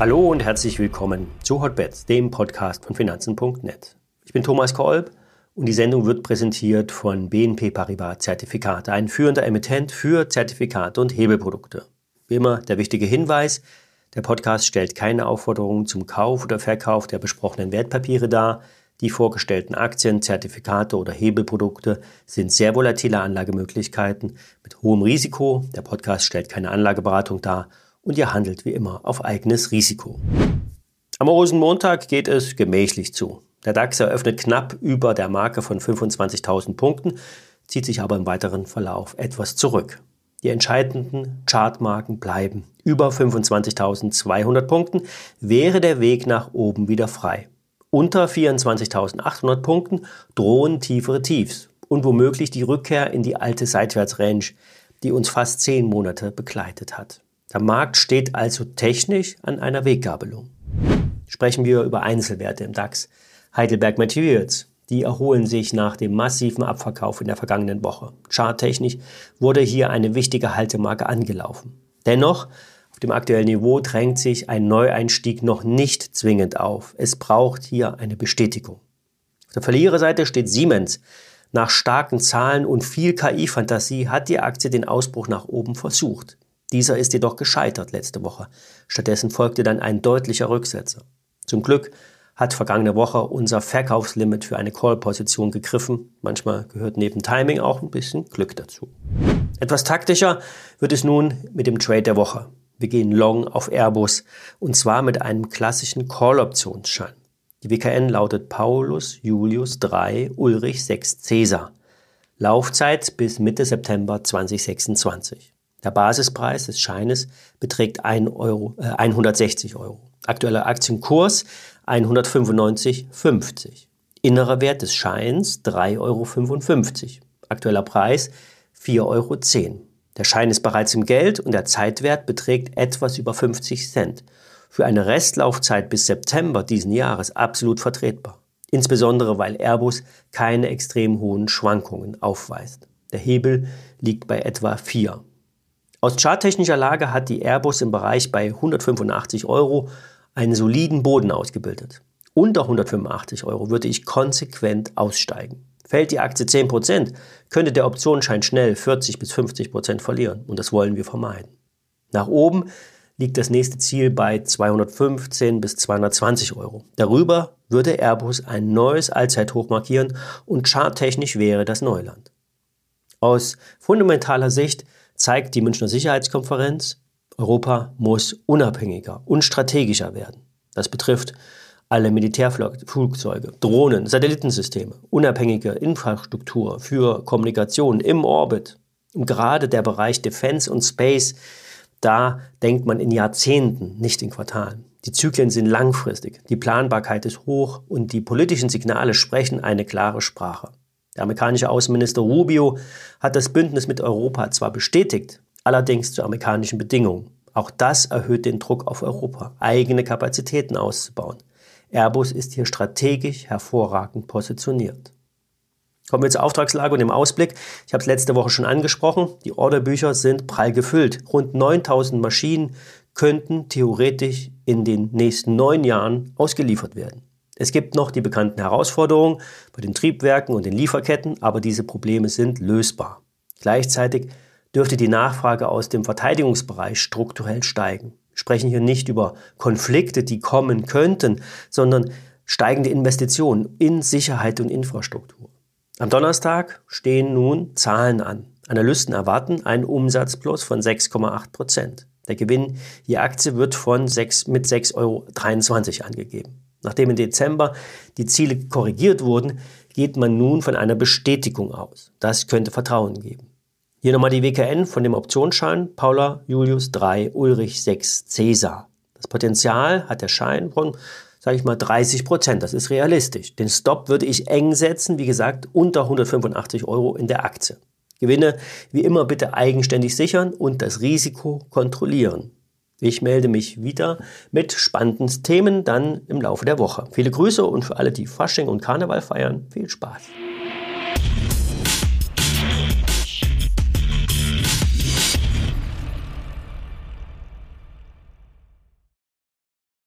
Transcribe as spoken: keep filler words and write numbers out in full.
Hallo und herzlich willkommen zu Hotbets, dem Podcast von Finanzen Punkt net. Ich bin Thomas Kolb und die Sendung wird präsentiert von B N P Paribas Zertifikate, ein führender Emittent für Zertifikate und Hebelprodukte. Wie immer der wichtige Hinweis: Der Podcast stellt keine Aufforderung zum Kauf oder Verkauf der besprochenen Wertpapiere dar. Die vorgestellten Aktien, Zertifikate oder Hebelprodukte sind sehr volatile Anlagemöglichkeiten mit hohem Risiko. Der Podcast stellt keine Anlageberatung dar und ihr handelt wie immer auf eigenes Risiko. Am Rosenmontag geht es gemächlich zu. Der DAX eröffnet knapp über der Marke von fünfundzwanzigtausend Punkten, zieht sich aber im weiteren Verlauf etwas zurück. Die entscheidenden Chartmarken bleiben. Über fünfundzwanzigtausendzweihundert Punkten wäre der Weg nach oben wieder frei. Unter vierundzwanzigtausendachthundert Punkten drohen tiefere Tiefs und womöglich die Rückkehr in die alte Seitwärtsrange, die uns fast zehn Monate begleitet hat. Der Markt steht also technisch an einer Weggabelung. Sprechen wir über Einzelwerte im DAX. Heidelberg Materials, die erholen sich nach dem massiven Abverkauf in der vergangenen Woche. Charttechnisch wurde hier eine wichtige Haltemarke angelaufen. Dennoch, auf dem aktuellen Niveau drängt sich ein Neueinstieg noch nicht zwingend auf. Es braucht hier eine Bestätigung. Auf der Verliererseite steht Siemens. Nach starken Zahlen und viel K I-Fantasie hat die Aktie den Ausbruch nach oben versucht. Dieser ist jedoch gescheitert letzte Woche. Stattdessen folgte dann ein deutlicher Rücksetzer. Zum Glück hat vergangene Woche unser Verkaufslimit für eine Call-Position gegriffen. Manchmal gehört neben Timing auch ein bisschen Glück dazu. Etwas taktischer wird es nun mit dem Trade der Woche. Wir gehen long auf Airbus und zwar mit einem klassischen Call-Optionsschein. Die W K N lautet Paulus Julius drei Ulrich sechs Cäsar. Laufzeit bis Mitte September zweitausendsechsundzwanzig. Der Basispreis des Scheines beträgt hundertsechzig Euro. Aktueller Aktienkurs hundertfünfundneunzig Euro fünfzig. Innerer Wert des Scheins drei Euro fünfundfünfzig. Aktueller Preis vier Euro zehn. Der Schein ist bereits im Geld und der Zeitwert beträgt etwas über fünfzig Cent. Für eine Restlaufzeit bis September diesen Jahres absolut vertretbar. Insbesondere weil Airbus keine extrem hohen Schwankungen aufweist. Der Hebel liegt bei etwa vier. Aus charttechnischer Lage hat die Airbus im Bereich bei hundertfünfundachtzig Euro einen soliden Boden ausgebildet. Unter hundertfünfundachtzig Euro würde ich konsequent aussteigen. Fällt die Aktie zehn Prozent, könnte der Optionsschein schnell vierzig bis fünfzig Prozent verlieren und das wollen wir vermeiden. Nach oben liegt das nächste Ziel bei zweihundertfünfzehn bis zweihundertzwanzig Euro. Darüber würde Airbus ein neues Allzeithoch markieren und charttechnisch wäre das Neuland. Aus fundamentaler Sicht zeigt die Münchner Sicherheitskonferenz, Europa muss unabhängiger und strategischer werden. Das betrifft alle Militärflugzeuge, Drohnen, Satellitensysteme, unabhängige Infrastruktur für Kommunikation im Orbit. Und gerade der Bereich Defense und Space, da denkt man in Jahrzehnten, nicht in Quartalen. Die Zyklen sind langfristig, die Planbarkeit ist hoch und die politischen Signale sprechen eine klare Sprache. Der amerikanische Außenminister Rubio hat das Bündnis mit Europa zwar bestätigt, allerdings zu amerikanischen Bedingungen. Auch das erhöht den Druck auf Europa, eigene Kapazitäten auszubauen. Airbus ist hier strategisch hervorragend positioniert. Kommen wir zur Auftragslage und dem Ausblick. Ich habe es letzte Woche schon angesprochen. Die Orderbücher sind prall gefüllt. Rund neuntausend Maschinen könnten theoretisch in den nächsten neun Jahren ausgeliefert werden. Es gibt noch die bekannten Herausforderungen bei den Triebwerken und den Lieferketten, aber diese Probleme sind lösbar. Gleichzeitig dürfte die Nachfrage aus dem Verteidigungsbereich strukturell steigen. Wir sprechen hier nicht über Konflikte, die kommen könnten, sondern steigende Investitionen in Sicherheit und Infrastruktur. Am Donnerstag stehen nun Zahlen an. Analysten erwarten einen Umsatzplus von sechs Komma acht Prozent. Der Gewinn je Aktie wird von sechs, mit sechs Euro dreiundzwanzig angegeben. Nachdem im Dezember die Ziele korrigiert wurden, geht man nun von einer Bestätigung aus. Das könnte Vertrauen geben. Hier nochmal die W K N von dem Optionsschein Paula Julius drei Ulrich sechs Cäsar. Das Potenzial hat der Schein von, sage ich mal, dreißig Prozent. Das ist realistisch. Den Stop würde ich eng setzen, wie gesagt, unter hundertfünfundachtzig Euro in der Aktie. Gewinne wie immer bitte eigenständig sichern und das Risiko kontrollieren. Ich melde mich wieder mit spannenden Themen dann im Laufe der Woche. Viele Grüße und für alle, die Fasching und Karneval feiern, viel Spaß.